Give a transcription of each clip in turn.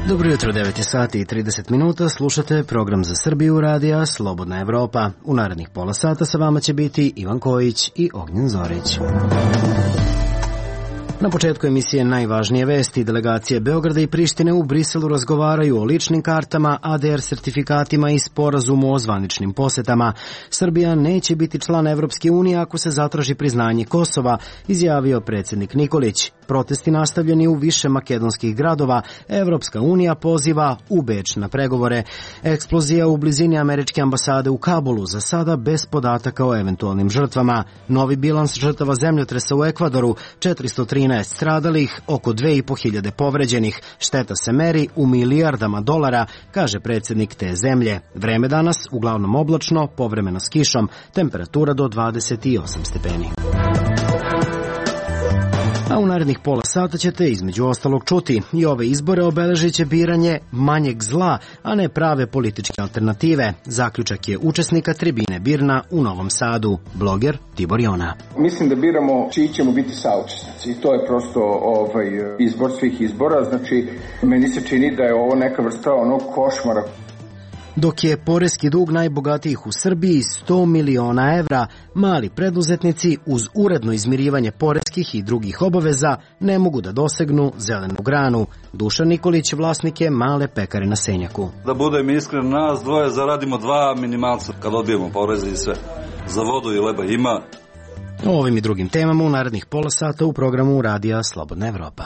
Dobro jutro, 9 sati i 30 minuta, slušate program za Srbiju radija Slobodna Evropa. U narednih pola sata sa vama će biti Ivan Kojić i Ognjen Zorić. Na početku emisije najvažnije vesti. Delegacije Beograda i Prištine u Briselu razgovaraju o ličnim kartama, ADR sertifikatima i sporazumu o zvaničnim posetama. Srbija neće biti član Evropske unije ako se zatraži priznanje Kosova, izjavio predsjednik Nikolić. Protesti nastavljeni u više makedonskih gradova. Evropska unija poziva u Beč na pregovore. Eksplozija u blizini američke ambasade u Kabulu, za sada bez podataka o eventualnim žrtvama. Novi bilans žrtava zemljotresa u Ekvadoru, 413 stradalih, oko 2500 povređenih. Šteta se meri u milijardama dolara, kaže predsjednik te zemlje. Vreme danas uglavnom oblačno, povremeno s kišom, temperatura do 28 stepeni. A u narednih pola sata ćete između ostalog čuti i ove izbore obeležit će biranje manjeg zla, a ne prave političke alternative. Zaključak je učesnika tribine Birna u Novom Sadu, bloger Tibor Jona. Mislim da biramo čiji ćemo biti saučesnici i to je prosto izbor svih izbora. Znači, meni se čini da je ovo neka vrsta onog košmara. Dok je poreski dug najbogatijih u Srbiji 100 miliona evra, mali preduzetnici uz uredno izmirivanje poreskih i drugih obaveza ne mogu da dosegnu zelenu granu. Dušan Nikolić vlasnik je male pekare na Senjaku. Da budem iskren, nas dvoje zaradimo 2 minimalca kad odbijemo poreze i sve. Za vodu i leba ima. O ovim i drugim temama u narednih pola sata u programu Radija Slobodna Evropa.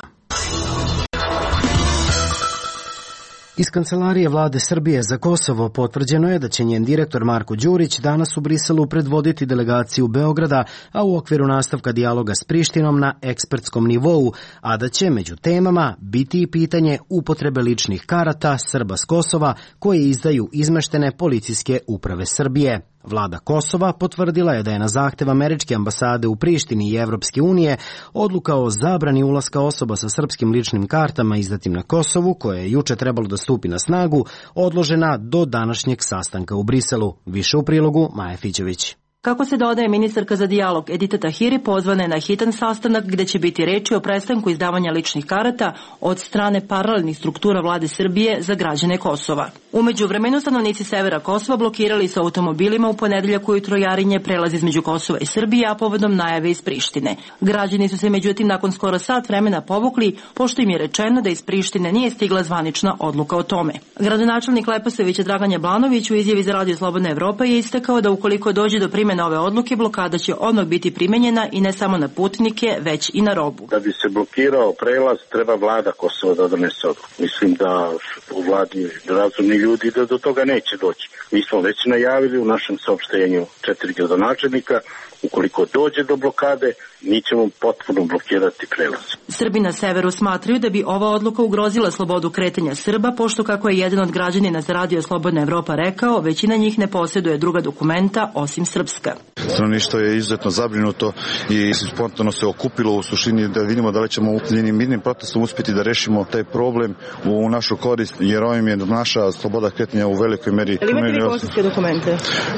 Iz Kancelarije vlade Srbije za Kosovo potvrđeno je da će njen direktor Marko Đurić danas u Briselu predvoditi delegaciju Beograda, a u okviru nastavka dijaloga s Prištinom na ekspertskom nivou, a da će među temama biti i pitanje upotrebe ličnih karata Srba s Kosova koje izdaju izmeštene policijske uprave Srbije. Vlada Kosova potvrdila je da je na zahtev američke ambasade u Prištini i Evropske unije odluka o zabrani ulaska osoba sa srpskim ličnim kartama izdatim na Kosovu, koje je juče trebalo da stupi na snagu, odložena do današnjeg sastanka u Briselu. Više u prilogu Maja Fićević. Kako se dodaje, ministarka za dijalog Edita Tahiri pozvana je na hitan sastanak gde će biti reči o prestanku izdavanja ličnih karata od strane paralelnih struktura vlade Srbije za građane Kosova. Umeđu vremenu stanovnici severa Kosova blokirali su automobilima u ponedeljak ujutro Jarinje prelaz između Kosova i Srbije, a povodom najave iz Prištine. Građani su se međutim nakon skoro sat vremena povukli, pošto im je rečeno da iz Prištine nije stigla zvanična odluka o tome. Gradonačelnik Leposavića Dragan Jablanović u izjavi za Radio Slobodna Evropa je istakao da ukoliko dođe do primjene ove odluke, blokada će odmah biti primenjena i ne samo na putnike, već i na robu. Da bi se blokirao prelaz, treba vlada Kosova da donese odluku. Mislim da u vladi razumni ljudi da do toga neće doći. Mi smo već najavili u našem saopštenju 4 gradonačelnika, ukoliko dođe do blokade, mi ćemo potpuno blokirati prelaz. Srbi na severu smatraju da bi ova odluka ugrozila slobodu kretanja Srba, pošto, kako je jedan od građanina za Radio Slobodna Evropa rekao, većina njih ne posjeduje druga dokumenta osim srpska. Stanovništvo je izuzetno zabrinuto i spontano se okupilo u suštini da vidimo da li ćemo mirnim protestom uspjeti da rešimo taj problem u našu korist, jer ovim je naša sloboda kretanja u velikoj meri. Ali imate li kosovske dokumente?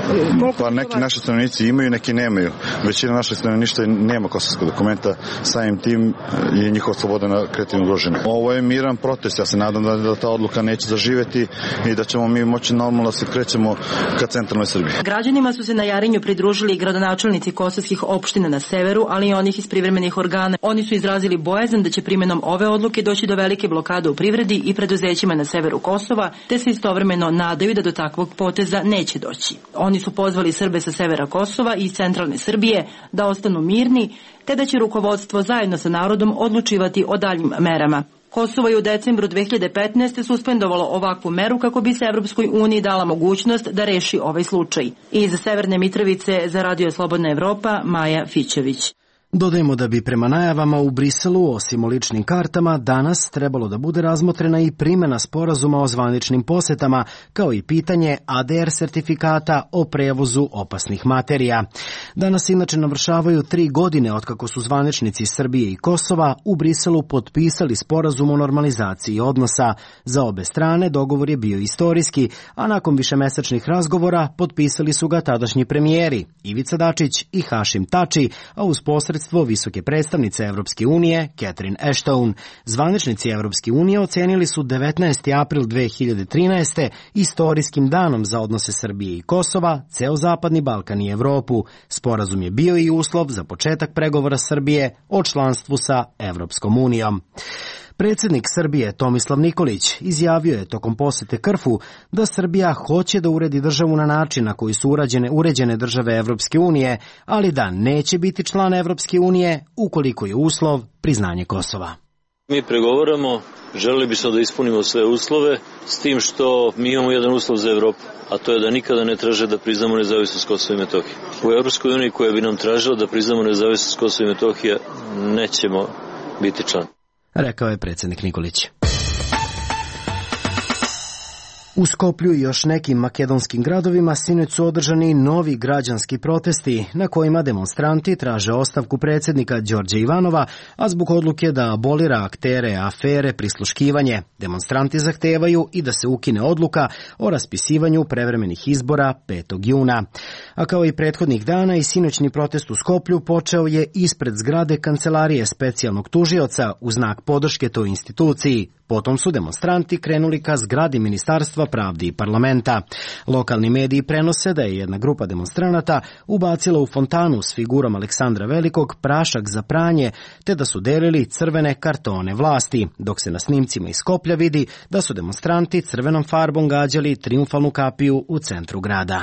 Pa neki naši stanovnici imaju, neki nemaju. Većina našeg stanovništva nema kosovskog dokumenta, samim tim je njihova sloboda na kretanju ugrožena. Ovo je miran protest, ja se nadam da ta odluka neće zaživeti i da ćemo mi moći normalno da se krećemo ka centralnoj Srbiji. Građanima su se na Jarinju pridružili gradonačelnici kosovskih opština na severu, ali i onih iz privremenih organa. Oni su izrazili bojazan da će primjenom ove odluke doći do velike blokade u privredi i preduzećima na severu Kosova, te se istovremeno nadaju da do takvog poteza neće doći. Oni su pozvali Srbe sa severa Kosova i centralne Srbije da ostanu mirni, te da će rukovodstvo zajedno sa narodom odlučivati o daljim merama. Kosovo je u decembru 2015. suspendovalo ovakvu meru kako bi se Evropskoj uniji dala mogućnost da reši ovaj slučaj. Iz Severne Mitrovice za Radio Slobodna Evropa, Maja Fićević. Dodajemo da bi prema najavama u Briselu, osim o ličnim kartama, danas trebalo da bude razmotrena i primjena sporazuma o zvaničnim posetama, kao i pitanje ADR sertifikata o prevozu opasnih materija. Danas inače navršavaju 3 godine otkako su zvaničnici Srbije i Kosova u Briselu potpisali sporazum o normalizaciji odnosa. Za obe strane dogovor je bio istorijski, a nakon višemesečnih razgovora potpisali su ga tadašnji premijeri Ivica Dačić i Hašim Tači, a uz posredstvo posredstvo visoke predstavnice Evropske unije Catherine Ashton. Zvaničnici Evropske unije ocenili su 19. april 2013. istorijskim danom za odnose Srbije i Kosova, ceo Zapadni Balkan i Evropu. Sporazum je bio i uslov za početak pregovora Srbije o članstvu sa Evropskom unijom. Predsjednik Srbije Tomislav Nikolić izjavio je tokom posete Krfu da Srbija hoće da uredi državu na način na koji su uređene države Evropske unije, ali da neće biti član Evropske unije ukoliko je uslov priznanje Kosova. Mi pregovaramo, želeli bismo da ispunimo sve uslove, s tim što mi imamo jedan uslov za Evropu, a to je da nikada ne traže da priznamo nezavisnost Kosova i Metohije. U Evropskoj uniji koja bi nam tražila da priznamo nezavisnost Kosova i Metohije nećemo biti član. Rekao je predsjednik Nikolić. U Skoplju i još nekim makedonskim gradovima sinoć su održani novi građanski protesti na kojima demonstranti traže ostavku predsjednika Đorđa Ivanova, a zbog odluke da abolira aktere afere prisluškivanje. Demonstranti zahtevaju i da se ukine odluka o raspisivanju prevremenih izbora 5. juna. A kao i prethodnih dana i sinoćni protest u Skoplju počeo je ispred zgrade Kancelarije specijalnog tužioca u znak podrške toj instituciji. Potom su demonstranti krenuli ka zgradi Ministarstva pravde i parlamenta. Lokalni mediji prenose da je jedna grupa demonstranata ubacila u fontanu s figurom Aleksandra Velikog prašak za pranje, te da su delili crvene kartone vlasti, dok se na snimcima iz Skoplja vidi da su demonstranti crvenom farbom gađali trijumfalnu kapiju u centru grada.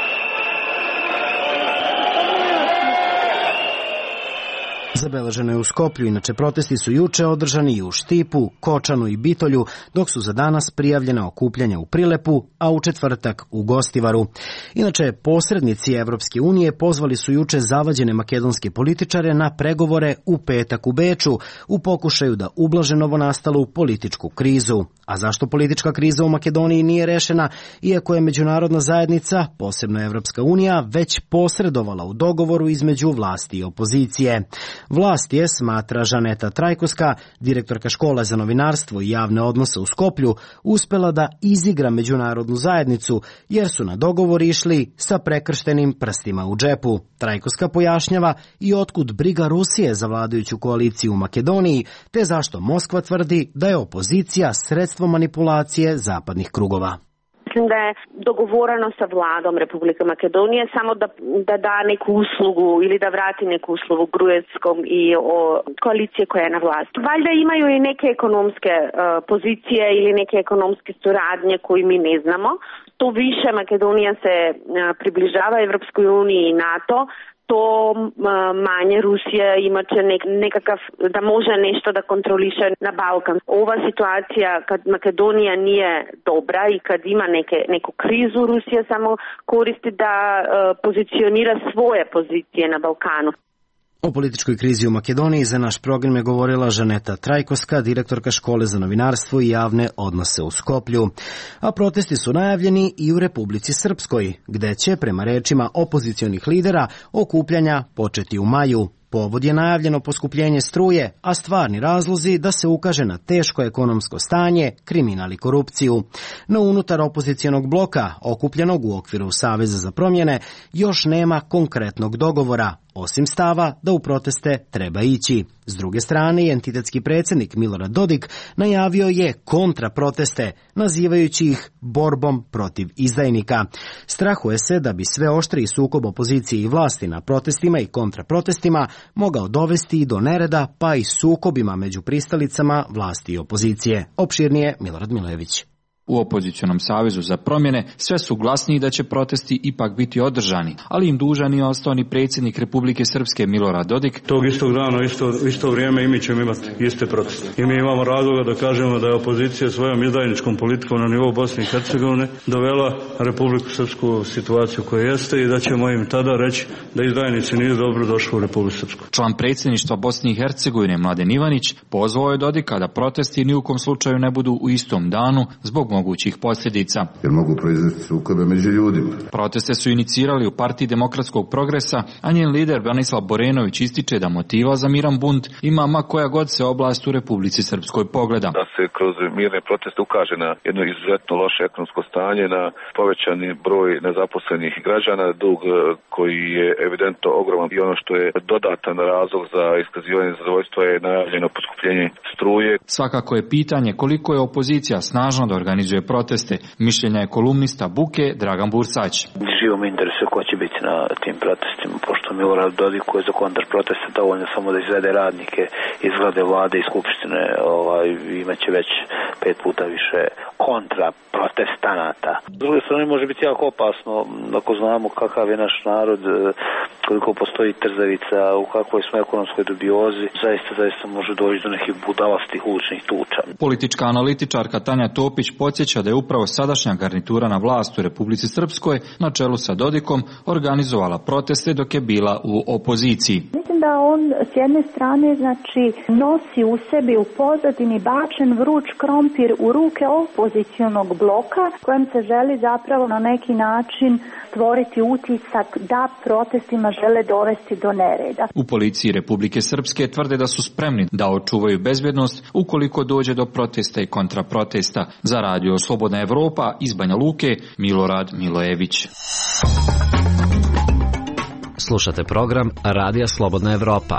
Zabeleženo je u Skoplju, inače protesti su juče održani i u Štipu, Kočanu i Bitolju, dok su za danas prijavljena okupljanja u Prilepu, a u četvrtak u Gostivaru. Inače, posrednici Evropske unije pozvali su juče zavađene makedonske političare na pregovore u petak u Beču u pokušaju da ublaže novonastalu političku krizu. A zašto politička kriza u Makedoniji nije rešena, iako je međunarodna zajednica, posebno Evropska unija, već posredovala u dogovoru između vlasti i opozicije? Vlast je, smatra Žaneta Trajkovska, direktorka škole za novinarstvo i javne odnose u Skoplju, uspela da izigra međunarodnu zajednicu, jer su na dogovor išli sa prekrštenim prstima u džepu. Trajkovska pojašnjava i otkud briga Rusije za vladajuću koaliciju u Makedoniji, te zašto Moskva tvrdi da je opozicija sredstvo manipulacije zapadnih krugova. Mislim da je dogovoreno sa vladom Republike Makedonije samo da da neku uslugu ili da vrati neku uslugu Gruevskom i o koalicije koja je na vlasti. Valjda imaju i neke ekonomske pozicije ili neke ekonomske suradnje koje mi ne znamo. To više Makedonija se približava Evropskoj uniji i NATO, to manje Rusija imaće nekakav, da može nešto da kontroliše na Balkan. Ova situacija kad Makedonija nije dobra i kad ima neku krizu, Rusija samo koristi da pozicionira svoje pozicije na Balkanu. O političkoj krizi u Makedoniji za naš program je govorila Žaneta Trajkovska, direktorka škole za novinarstvo i javne odnose u Skoplju. A protesti su najavljeni i u Republici Srpskoj, gde će, prema rečima opozicionih lidera, okupljanja početi u maju. Povod je najavljeno poskupljenje struje, a stvarni razlozi da se ukaže na teško ekonomsko stanje, kriminal i korupciju. No unutar opozicionog bloka, okupljenog u okviru Saveza za promjene, još nema konkretnog dogovora, osim stava da u proteste treba ići. S druge strane, entitetski predsjednik Milorad Dodik najavio je kontraproteste, nazivajući ih borbom protiv izdajnika. Strahuje se da bi sve oštriji sukob opozicije i vlasti na protestima i kontraprotestima mogao dovesti i do nereda, pa i sukobima među pristalicama vlasti i opozicije. Opširnije Milorad Milojević. U opozicionom savezu za promjene sve su glasniji da će protesti ipak biti održani, ali im dužan je ostao ni predsjednik Republike Srpske Milorad Dodik. Tog istog dana, isto vrijeme i mi ćemo imati iste proteste. I mi imamo razloga da kažemo da je opozicija svojom izdajničkom politikom na nivou Bosne i Hercegovine dovela Republiku Srpsku situaciju koja jeste i da ćemo im tada reći da izdajnici nisu dobro došli u Republiku Srpsku. Član predsjedništva Bosne i Hercegovine Mladen Ivanić pozvao je Dodika da protesti ni u kom slučaju ne budu u istom danu zbog mogućih posljedica. Jer mogu proizvesti sukobe među ljudima. Proteste su inicirali u Partiji demokratskog progresa, a njen lider Branislav Borenović ističe da motiva za miran bunt ima ma koja god se oblast u Republici Srpskoj pogleda. Da se kroz mirne proteste ukaže na jedno izuzetno loše ekonomsko stanje, na povećani broj nezaposlenih građana, dug koji je evidentno ogroman i ono što je dodatan razlog za iskazivanje zadovoljstva je najavljeno poskupljenje struje. Svakako je pitanje koliko je opozicija snažno da organizuje proteste. Mišljenja je kolumnista Buke Dragan Bursać. Živo me interesuje ko će biti na tim protestima, pošto Milorad Dodik koji je za kontrproteste dovoljno samo da izvede radnike iz vlade, vlade i skupštine, imaće već 5 puta više kontraprotestanata. S druge strane može biti jako opasno ako znamo kakav je naš narod, koliko postoji trzavica, u kakvoj smo ekonomskoj dubiozi, zaista može doći do nekih budalastih uličnih tuča. Politička analitičarka Tanja Topić podsjeća da je upravo sadašnja garnitura na vlast u Republici Srpskoj na čelu sa Dodikom organizovala proteste dok je bila u opoziciji. Mislim da on s jedne strane nosi u sebi u pozadini bačen vruć krompir u ruke opozicionog bloka kojem se želi zapravo na neki način stvoriti utisak da protestima žele dovesti do nereda. U policiji Republike Srpske tvrde da su spremni da očuvaju bezbednost ukoliko dođe do protesta i kontraprotesta. Za radio Slobodna Evropa iz Banja Luke, Milorad Milojević. Slušate program Radija Slobodna Evropa.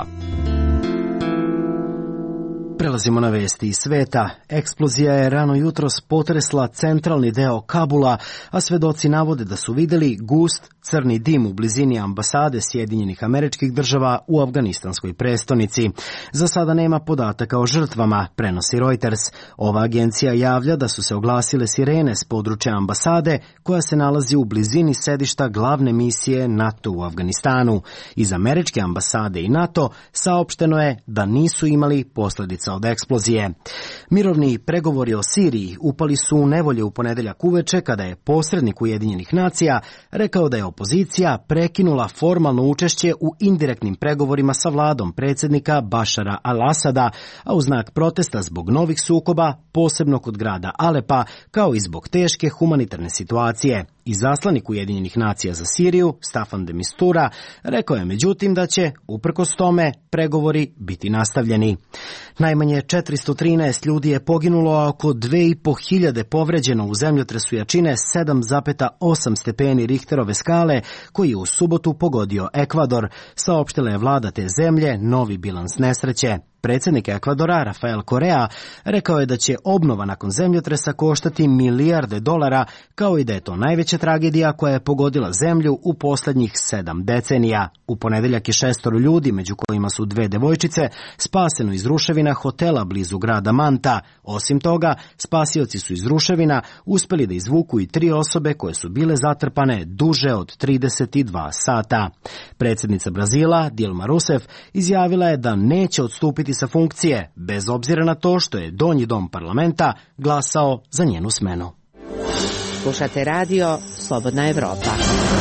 Prelazimo na vesti iz sveta. Eksplozija je rano jutros potresla centralni deo Kabula, a svedoci navode da su vidjeli gust crni dim u blizini ambasade Sjedinjenih Američkih Država u afganistanskoj prestonici. Za sada nema podataka o žrtvama, prenosi Reuters. Ova agencija javlja da su se oglasile sirene s područja ambasade koja se nalazi u blizini sedišta glavne misije NATO u Afganistanu. Iz američke ambasade i NATO saopšteno je da nisu imali posljedica od eksplozije. Mirovni pregovori o Siriji upali su u nevolje u ponedeljak uveče kada je posrednik Ujedinjenih nacija rekao da je opozicija prekinula formalno učešće u indirektnim pregovorima sa vladom predsjednika Bašara al-Asada, a u znak protesta zbog novih sukoba, posebno kod grada Alepa, kao i zbog teške humanitarne situacije. Izaslanik Ujedinjenih nacija za Siriju, Staffan de Mistura, rekao je međutim da će, uprkos tome, pregovori biti nastavljeni. Najmanje 413 ljudi je poginulo, a oko 2500 povređeno u zemljotresu jačine 7,8 stepeni Richterove skale, koji je u subotu pogodio Ekvador, saopštila je vlada te zemlje novi bilans nesreće. Predsjednik Ekvadora, Rafael Correa, rekao je da će obnova nakon zemljotresa koštati milijarde dolara, kao i da je to najveća tragedija koja je pogodila zemlju u posljednjih 7 decenija. U ponedeljak je 6 ljudi, među kojima su 2 devojčice, spaseno iz ruševina hotela blizu grada Manta. Osim toga, spasioci su iz ruševina uspjeli da izvuku i 3 osobe koje su bile zatrpane duže od 32 sata. Predsjednica Brazila, Dilma Rousseff, izjavila je da neće odstupiti sa funkcije, bez obzira na to što je donji dom parlamenta glasao za njenu smenu. Slušate radio Slobodna Evropa.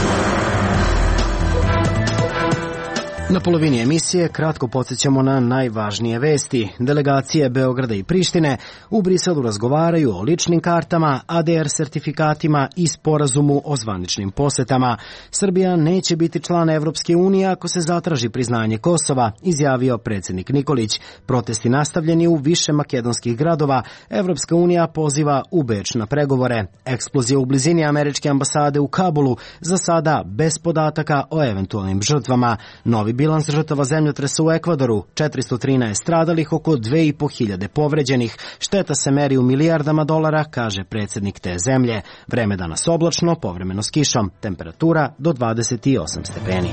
Na polovini emisije kratko podsjećamo na najvažnije vesti. Delegacije Beograda i Prištine u Briselu razgovaraju o ličnim kartama, ADR sertifikatima i sporazumu o zvaničnim posetama. Srbija neće biti član Evropske unije ako se zatraži priznanje Kosova, izjavio predsjednik Nikolić. Protesti nastavljeni u više makedonskih gradova. Evropska unija poziva u Beč na pregovore. Eksplozija u blizini američke ambasade u Kabulu, za sada bez podataka o eventualnim žrtvama. Novi bilans žrtava zemljotresa u Ekvadoru, 413 stradalih, oko 2500 povređenih. Šteta se meri u milijardama dolara, kaže predsjednik te zemlje. Vreme danas oblačno, povremeno s kišom. Temperatura do 28 stepeni.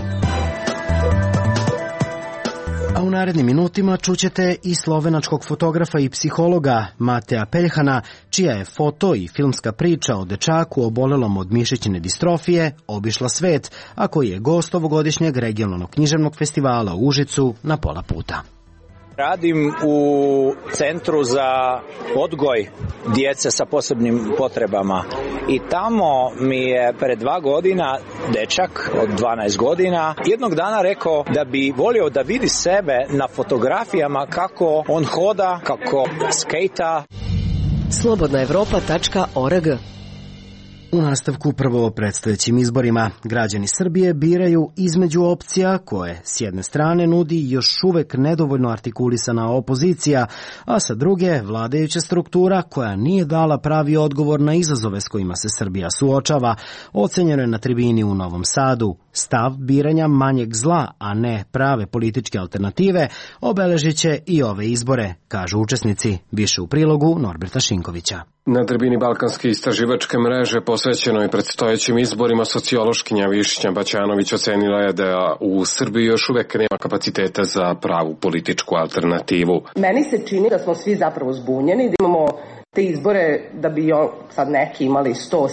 A u narednim minutima čućete i slovenačkog fotografa i psihologa Mateja Peljhana, čija je foto i filmska priča o dečaku obolelom od mišićne distrofije obišla svet, a koji je gost ovogodišnjeg regionalnog književnog festivala u Užicu na pola puta. Radim u Centru za odgoj djece sa posebnim potrebama i tamo mi je pred 2 godina dečak od 12 godina jednog dana rekao da bi volio da vidi sebe na fotografijama kako on hoda, kako skejta. slobodnaevropa.org. U nastavku prvo o predstojećim izborima. Građani Srbije biraju između opcija koje s jedne strane nudi još uvek nedovoljno artikulisana opozicija, a sa druge vladajuća struktura koja nije dala pravi odgovor na izazove s kojima se Srbija suočava, ocenjeno je na tribini u Novom Sadu. Stav biranja manjeg zla, a ne prave političke alternative, obeležit će i ove izbore, kažu učesnici. Više u prilogu Norberta Šinkovića. Na tribini Balkanske istraživačke mreže posvećenoj predstojećim izborima sociološkinja Višnja Baćanović ocenila je da u Srbiji još uvek nema kapaciteta za pravu političku alternativu. Meni se čini da smo svi zapravo zbunjeni, da imamo te izbore da bi sad neki imali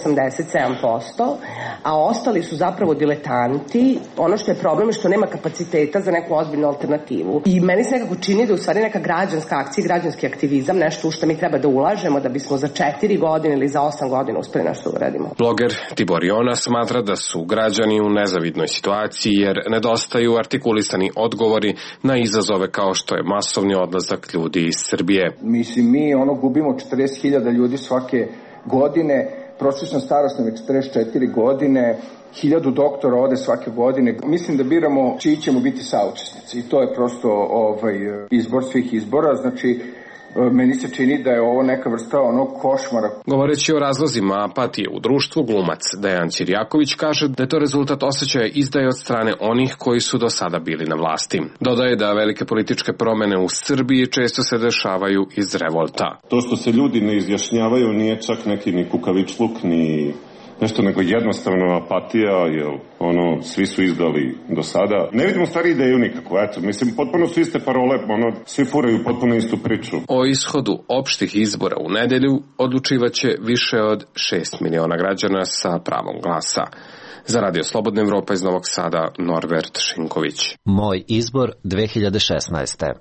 187%, a ostali su zapravo diletanti. Ono što je problem je što nema kapaciteta za neku ozbiljnu alternativu. I meni se nekako čini da je u stvari neka građanska akcija, građanski aktivizam, nešto u što mi treba da ulažemo da bismo za 4 godine ili za 8 godina uspeli nešto uradimo. Bloger Tibor Jona smatra da su građani u nezavidnoj situaciji jer nedostaju artikulisani odgovori na izazove kao što je masovni odlazak ljudi iz Srbije. Mislim, mi gubimo 40.000 ljudi svake godine, prosječna starost nam je 44 godine, 1000 doktora ode svake godine. Mislim da biramo čiji ćemo biti saučesnici i to je prosto izbor svih izbora, znači meni se čini da je ovo neka vrsta košmara. Govoreći o razlozima apatije u društvu, glumac Dejan Ćirjaković kaže da je to rezultat osjećaja izdaje od strane onih koji su do sada bili na vlasti. Dodaje da velike političke promene u Srbiji često se dešavaju iz revolta. To što se ljudi ne izjašnjavaju nije čak neki ni kukavičluk, ni nešto, nego jednostavno apatija, jer svi su izdali do sada. Ne vidimo stvari ideju nikako, potpuno su iste parole, svi furaju potpuno istu priču. O ishodu opštih izbora u nedelju odlučivaće više od 6 miliona građana sa pravom glasa. Za Radio Slobodna Evropa iz Novog Sada, Norbert Šinković. Moj izbor 2016.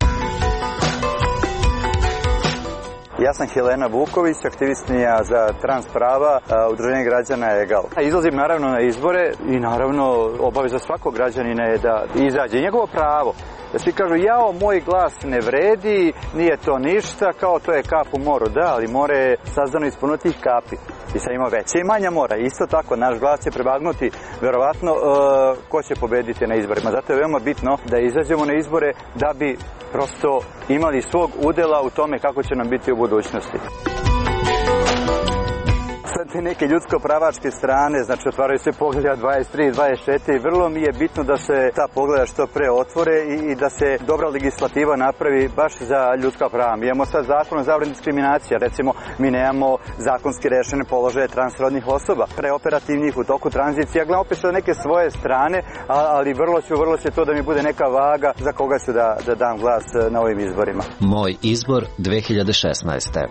Ja sam Helena Vuković, aktivistkinja za trans prava, Udruženje građana EGAL. Izlazim naravno na izbore i naravno obaveza svakog građanina je da izađe. I njegovo pravo. Da svi kažu, moj glas ne vredi, nije to ništa, kao to je kap u moru. Da, ali more je sazdano iz puno tih kapi. I sad ima veće i manja mora. Isto tako, naš glas će prebagnuti verovatno ko će pobediti na izborima. Zato je veoma bitno da izađemo na izbore da bi prosto imali svog udela u tome kako će nam biti u budućnosti. Sad te neke ljudsko-pravačke strane, znači otvaraju se poglavlja 23 i 24, vrlo mi je bitno da se ta poglavlja što pre otvore i da se dobra legislativa napravi baš za ljudska prava. Mi imamo sad zakon o zabrani diskriminacije, recimo mi nemamo zakonski rešene položaje transrodnih osoba, preoperativnih u toku tranzicije. Ja gledam opet sa neke svoje strane, ali vrlo će to da mi bude neka vaga za koga ću da dam glas na ovim izborima. Moj izbor 2016.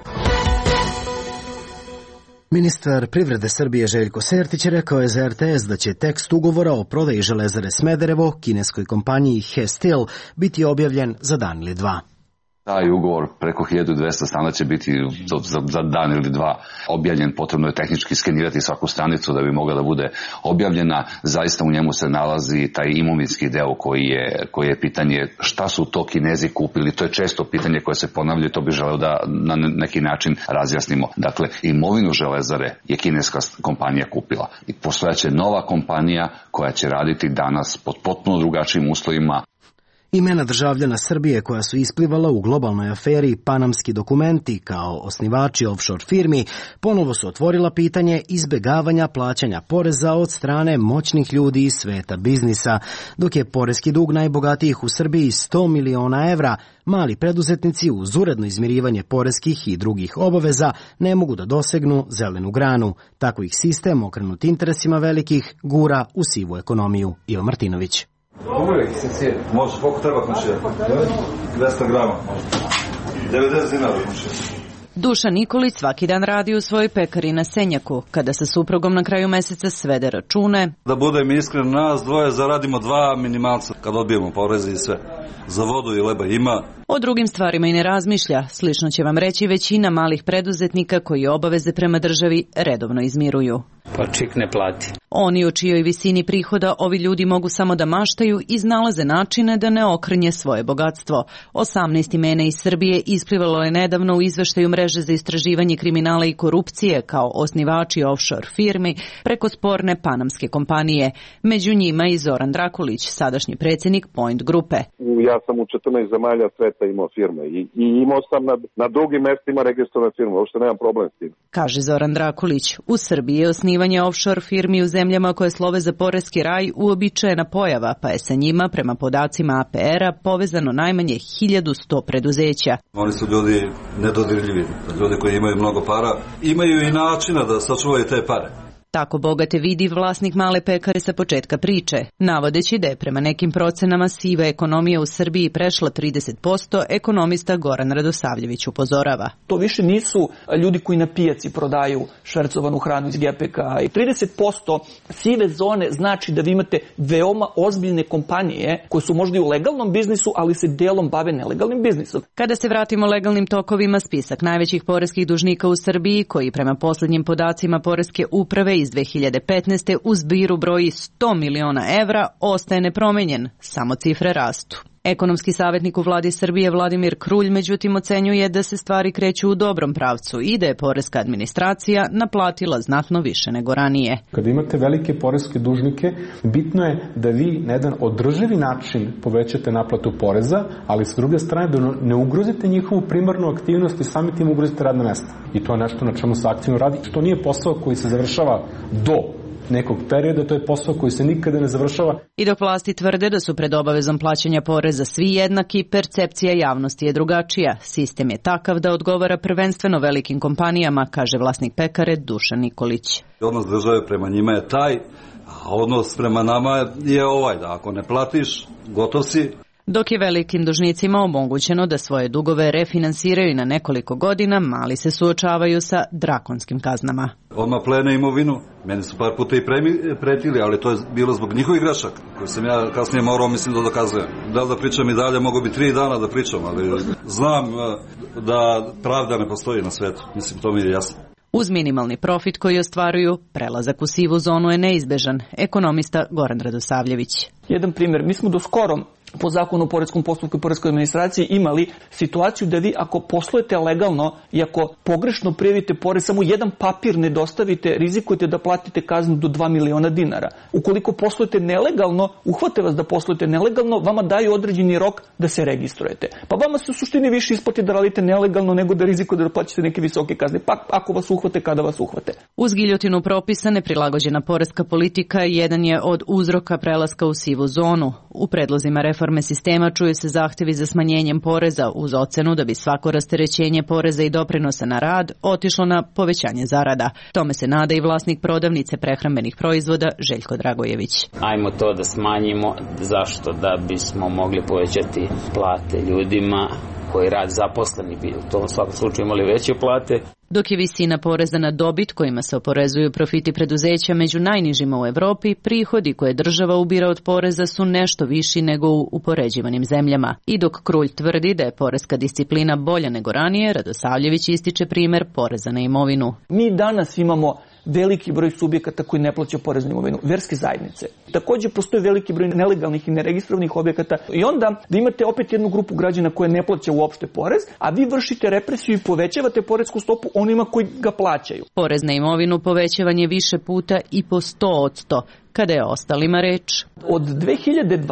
Ministar privrede Srbije Željko Sertić rekao je za RTS da će tekst ugovora o prodaji Železare Smederevo kineskoj kompaniji Hestil biti objavljen za dan ili dva. Taj ugovor preko 1200 strana će biti za dan ili dva objavljen. Potrebno je tehnički skenirati svaku stranicu da bi mogla da bude objavljena. Zaista u njemu se nalazi taj imovinski deo koji je pitanje šta su to Kinezi kupili. To je često pitanje koje se ponavlja i to bi želeo da na neki način razjasnimo. Dakle, imovinu Železare je kineska kompanija kupila i postojaće nova kompanija koja će raditi danas pod potpuno drugačijim uslovima. Imena državljana Srbije koja su isplivala u globalnoj aferi Panamski dokumenti kao osnivači offshore firmi ponovo su otvorila pitanje izbegavanja plaćanja poreza od strane moćnih ljudi iz sveta biznisa. Dok je poreski dug najbogatijih u Srbiji 100 miliona evra, mali preduzetnici uz uredno izmirivanje poreskih i drugih obaveza ne mogu da dosegnu zelenu granu. Tako ih sistem, okrenut interesima velikih, gura u sivu ekonomiju. Ivo Martinović. Može, koliko treba komšija? 200 grama. 90 dinara komšija. Dušan Nikolić svaki dan radi u svojoj pekari na Senjaku. Kada sa suprugom na kraju meseca svede račune... Da budem iskren, nas dvoje zaradimo 2 minimalca kad odbijemo poreze i sve. Za vodu i leba ima. O drugim stvarima i ne razmišlja. Slično će vam reći većina malih preduzetnika koji obaveze prema državi redovno izmiruju. Pa čik ne plati. Oni o čijoj visini prihoda ovi ljudi mogu samo da maštaju iznalaze načine da ne okrnje svoje bogatstvo. 18 imena iz Srbije isplivalo je nedavno u izveštaju mreže za istraživanje kriminala i korupcije kao osnivači offshore firmi preko sporne panamske kompanije. Među njima i Zoran Drakulić, sadašnji predsjednik Point grupe. Ja sam u 14 zemalja sveta imao firme i imao sam na drugim mestima registrovane firme, uopšte nemam problem s tim. Kaže Zoran Drakulić, u Srbiji je osnivanje offshore firmi u zemljama koje slove za poreski raj uobičajena pojava, pa je sa njima, prema podacima APR-a, povezano najmanje 1100 preduzeća. Oni su ljudi nedodirljivi, ljudi koji imaju mnogo para, imaju i načina da sačuvaju te pare. Tako bogate vidi vlasnik male pekare sa početka priče, navodeći da je prema nekim procenama siva ekonomija u Srbiji prešla 30%, ekonomista Goran Radosavljević upozorava. To više nisu ljudi koji na pijaci prodaju švercovanu hranu iz GPK. I 30% sive zone znači da vi imate veoma ozbiljne kompanije koje su možda i u legalnom biznisu, ali se delom bave nelegalnim biznisom. Kada se vratimo legalnim tokovima, spisak najvećih poreskih dužnika u Srbiji, koji prema posljednjim podacima poreske uprave iz 2015. u zbiru broji 100 miliona evra, ostaje nepromenjen, samo cifre rastu. Ekonomski savjetnik u vladi Srbije Vladimir Krulj međutim ocenjuje da se stvari kreću u dobrom pravcu i da je poreska administracija naplatila znatno više nego ranije. Kada imate velike poreske dužnike, bitno je da vi na jedan održivi način povećate naplatu poreza, ali s druge strane da ne ugrozite njihovu primarnu aktivnost i sami tim ugrozite radna mesta. I to je nešto na čemu se aktivno radi, što nije posao koji se završava do nekog perioda, to je posao koji se nikada ne završava. I dok vlasti tvrde da su pred obavezom plaćanja poreza svi jednaki, percepcija javnosti je drugačija. Sistem je takav da odgovara prvenstveno velikim kompanijama, kaže vlasnik pekare Dušan Nikolić. Odnos države prema njima je taj, a odnos prema nama je ovaj, da ako ne platiš, gotov si. Dok je velikim dužnicima omogućeno da svoje dugove refinansiraju na nekoliko godina, mali se suočavaju sa drakonskim kaznama. Odmah plene imovinu, meni su par puta i pretili, ali to je bilo zbog njihovih grešaka, koje sam ja kasnije morao, mislim, da dokazujem. Da li da pričam i dalje, mogu bi 3 dana da pričam, ali znam da pravda ne postoji na svetu, mislim, to mi je jasno. Uz minimalni profit koji ostvaruju, prelazak u sivu zonu je neizbežan, ekonomista Goran Radosavljević. Jedan primjer, mi smo do skoro po zakonu o poreskom postupku i poreskoj administraciji imali situaciju da vi ako poslujete legalno i ako pogrešno prijavite porez, samo jedan papir ne dostavite, rizikujete da platite kaznu do 2 miliona dinara. Ukoliko poslujete nelegalno, uhvate vas da poslujete nelegalno, vama daju određeni rok da se registrujete. Pa vama se u suštini više isplati da radite nelegalno nego da rizikujete da plaćate neke visoke kazne. Pa ako vas uhvate, kada vas uhvate. Uz giljotinu propisa, neprilagođena poreska politika jedan je od uzroka prelaska u sivu zonu. U predlozima reforme sistema čuju se zahtjevi za smanjenjem poreza uz ocenu da bi svako rasterećenje poreza i doprinosa na rad otišlo na povećanje zarada. Tome se nada i vlasnik prodavnice prehrambenih proizvoda Željko Dragojević. Ajmo to da smanjimo, zašto? Da bismo mogli povećati plate ljudima koji rad zaposleni bi u tom svakom slučaju imali veće plate. Dok je visina poreza na dobit kojima se oporezuju profiti preduzeća među najnižima u Evropi, prihodi koje država ubira od poreza su nešto viši nego u upoređivanim zemljama. I dok Krulj tvrdi da je poreska disciplina bolja nego ranije, Radosavljević ističe primjer poreza na imovinu. Mi danas imamo veliki broj subjekata koji ne plaćaju porez na imovinu, verske zajednice. Također postoji veliki broj nelegalnih i neregistrovanih objekata i onda vi imate opet jednu grupu građana koja ne plaća uopšte porez, a vi vršite represiju i povećavate poresku stopu onima koji ga plaćaju. Porez na imovinu povećavan je više puta i po 100%. Kada je ostalima reč? Od 2012.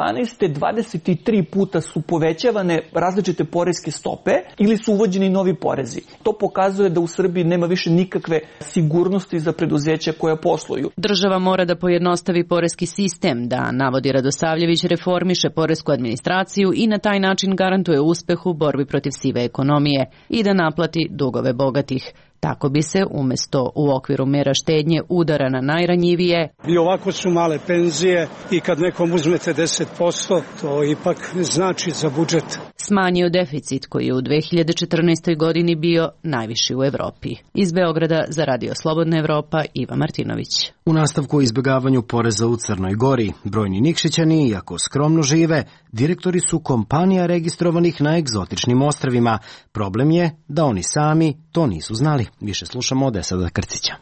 23 puta su povećavane različite poreske stope ili su uvođeni novi porezi. To pokazuje da u Srbiji nema više nikakve sigurnosti za preduzeća koja posluju. Država mora da pojednostavi poreski sistem, da, navodi Radosavljević, reformiše poresku administraciju i na taj način garantuje uspeh u borbi protiv sive ekonomije i da naplati dugove bogatih. Tako bi se, umjesto u okviru mjera štednje udara na najranjivije. I ovako su male penzije i kad nekom uzmete 10%, to ipak znači za budžet. Smanjio deficit koji je u 2014. godini bio najviši u Evropi. Iz Beograda za Radio Slobodna Evropa, Iva Martinović. U nastavku o izbjegavanju poreza u Crnoj Gori, brojni Nikšićani, iako skromno žive, direktori su kompanija registrovanih na egzotičnim ostrvima. Problem je da oni sami to nisu znali. Više slušamo od Esada Krcića.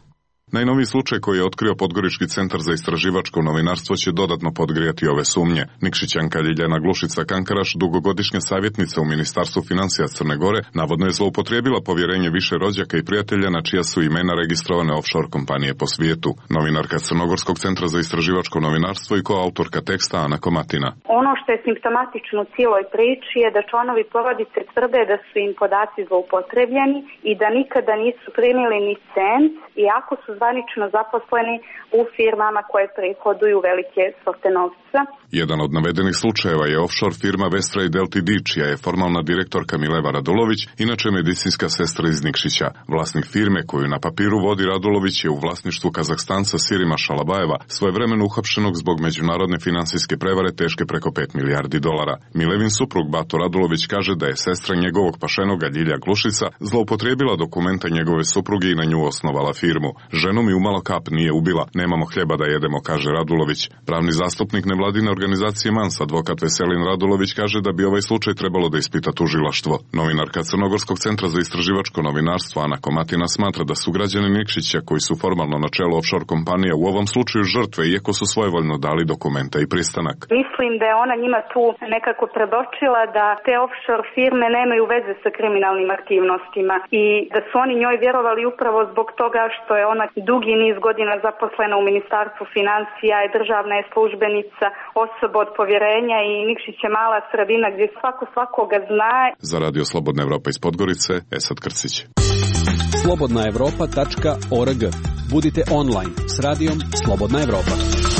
Najnoviji slučaj koji je otkrio Podgorički centar za istraživačko novinarstvo će dodatno podgrijati ove sumnje. Nikšićanka Ljiljana Glušica-Kankaraš, dugogodišnja savjetnica u Ministarstvu financija Crne Gore, navodno je zloupotrijebila povjerenje više rođaka i prijatelja na čija su imena registrovane offshore kompanije po svijetu. Novinarka Crnogorskog centra za istraživačko novinarstvo i koautorka teksta Ana Komatina. Ono što je simptomatično u cijeloj priči je da članovi porodice tvrde da su im podaci zloupotrebljeni i da nikada nisu primili ni cent, iako su zvanično zaposleni u firmama koje prihoduju velike svote novca. Jedan od navedenih slučajeva je offshore firma Vestrade Ltd, čija je formalna direktorka Mileva Radulović, inače medicinska sestra iz Nikšića. Vlasnik firme koju na papiru vodi Radulović je u vlasništvu Kazahstanca Sirima Šalabajeva, svojevremeno uhapšenog zbog međunarodne finansijske prevare teške preko 5 milijardi dolara. Milevin suprug Bato Radulović kaže da je sestra njegovog pašenoga Ljilja Glušica zloupotrijebila dokumenta njegove supruge i na nju osnovala firmu. Ženu mi umalo kap nije ubila, nemamo hljeba da jedemo, kaže Radulović. Pravni zastupnik nevladine organizacije MANS, advokat Veselin Radulović, kaže da bi ovaj slučaj trebalo da ispita tužilaštvo. Novinarka Crnogorskog centra za istraživačko novinarstvo Ana Komatina smatra da su građani Nikšića, koji su formalno na čelu offshore kompanija, u ovom slučaju žrtve, iako su svojevoljno dali dokumenta i pristanak. Mislim da je ona njima tu nekako predočila da te offshore firme nemaju veze sa kriminalnim aktivnostima i da su oni njoj vjerovali upravo zbog toga što je ona dugi niz godina zaposlena u Ministarstvu financija, je državna je službenica, osoba od povjerenja i Nikšić je mala sredina gdje svako svakoga zna. Za Radio Slobodna Evropa iz Podgorice, Esad Krcić. slobodnaevropa.org. Budite online s radijom Slobodna Evropa.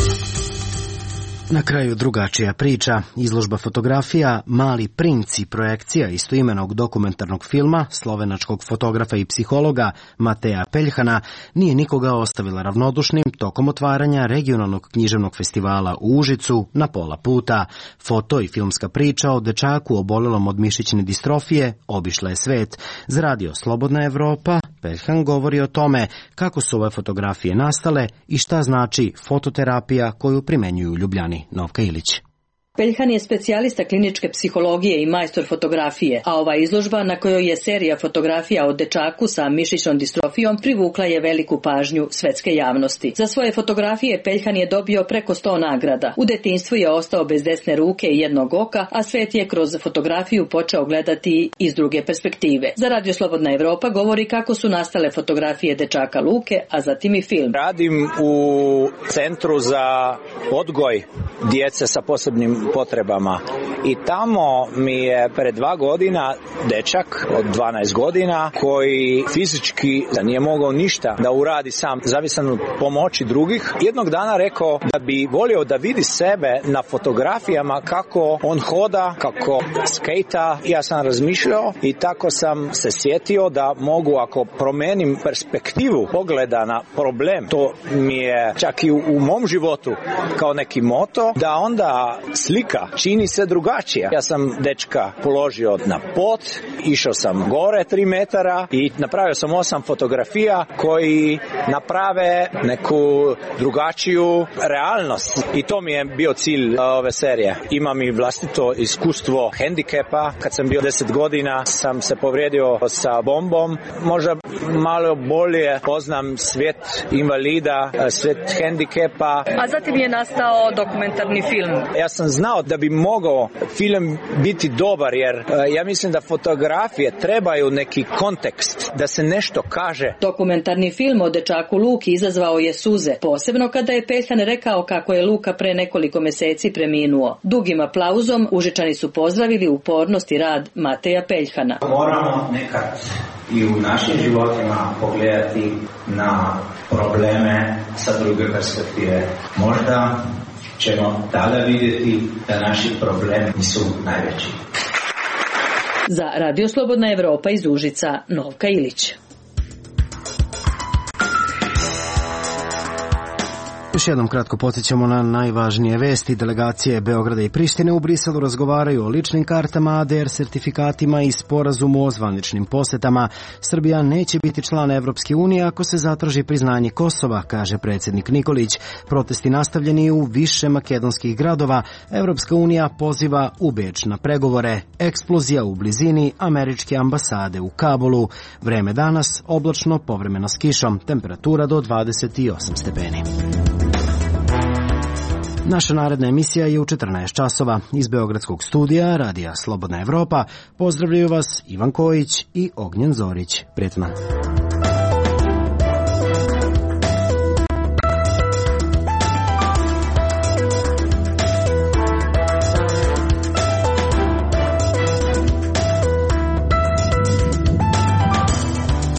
Na kraju drugačija priča, izložba fotografija Mali princ i projekcija istoimenog dokumentarnog filma slovenačkog fotografa i psihologa Mateja Peljhana nije nikoga ostavila ravnodušnim tokom otvaranja regionalnog književnog festivala u Užicu na pola puta. Foto i filmska priča o dečaku obolelom od mišićne distrofije obišla je svet. Za Radio Slobodna Evropa Peljhan govori o tome kako su ove fotografije nastale i šta znači fototerapija koju primenjuju u Ljubljani. Novka Ilić. Peljhan je specijalista kliničke psihologije i majstor fotografije, a ova izložba na kojoj je serija fotografija o dečaku sa mišićnom distrofijom privukla je veliku pažnju svetske javnosti. Za svoje fotografije Peljhan je dobio preko 100 nagrada. U detinjstvu je ostao bez desne ruke i jednog oka, a svet je kroz fotografiju počeo gledati iz druge perspektive. Za Radio Slobodna Evropa govori kako su nastale fotografije dečaka Luke, a zatim i film. Radim u Centru za odgoj djece sa posebnim potrebama i tamo mi je pred 2 godina dečak od 12 godina koji fizički nije mogao ništa da uradi sam, zavisan od pomoći drugih, jednog dana rekao da bi volio da vidi sebe na fotografijama kako on hoda, kako skejta. Ja sam razmišljao i tako sam se sjetio da mogu, ako promenim perspektivu pogleda na problem, to mi je čak i u mom životu kao neki moto, da onda slika čini se drugačija. Ja sam dečka položio na pod, išao sam gore 3 metara i napravio sam 8 fotografija koji naprave neku drugačiju realnost. I to mi je bio cilj ove serije. Imam i vlastito iskustvo hendikepa. Kad sam bio 10 godina sam se povrijedio sa bombom. Možda malo bolje poznam svijet invalida, svijet hendikepa. A zatim je nastao dokumentarni film. Ja sam znao da bi mogao film biti dobar, jer ja mislim da fotografije trebaju neki kontekst, da se nešto kaže. Dokumentarni film o dečaku Luki izazvao je suze, posebno kada je Peljhan rekao kako je Luka pre nekoliko meseci preminuo. Dugim aplauzom Užičani su pozdravili upornost i rad Mateja Peljhana. Moramo nekad i u našim životima pogledati na probleme sa druge perspektive. Možda ćemo tada vidjeti da naši problemi nisu najveći. Za Radio Slobodna Evropa iz Užica, Novka Ilić. Još jednom kratko podsjećamo na najvažnije vesti. Delegacije Beograda i Prištine u Briselu razgovaraju o ličnim kartama, ADR sertifikatima i sporazumu o zvaničnim posetama. Srbija neće biti član Evropske unije ako se zatraži priznanje Kosova, kaže predsjednik Nikolić. Protesti nastavljeni u više makedonskih gradova. Evropska unija poziva u Beč na pregovore. Eksplozija u blizini američke ambasade u Kabulu. Vreme danas oblačno, povremeno s kišom. Temperatura do 28 stepeni. Naša naredna emisija je u 14 časova. Iz Beogradskog studija Radija Slobodna Evropa pozdravljaju vas Ivan Kojić i Ognjen Zorić. Prijetno.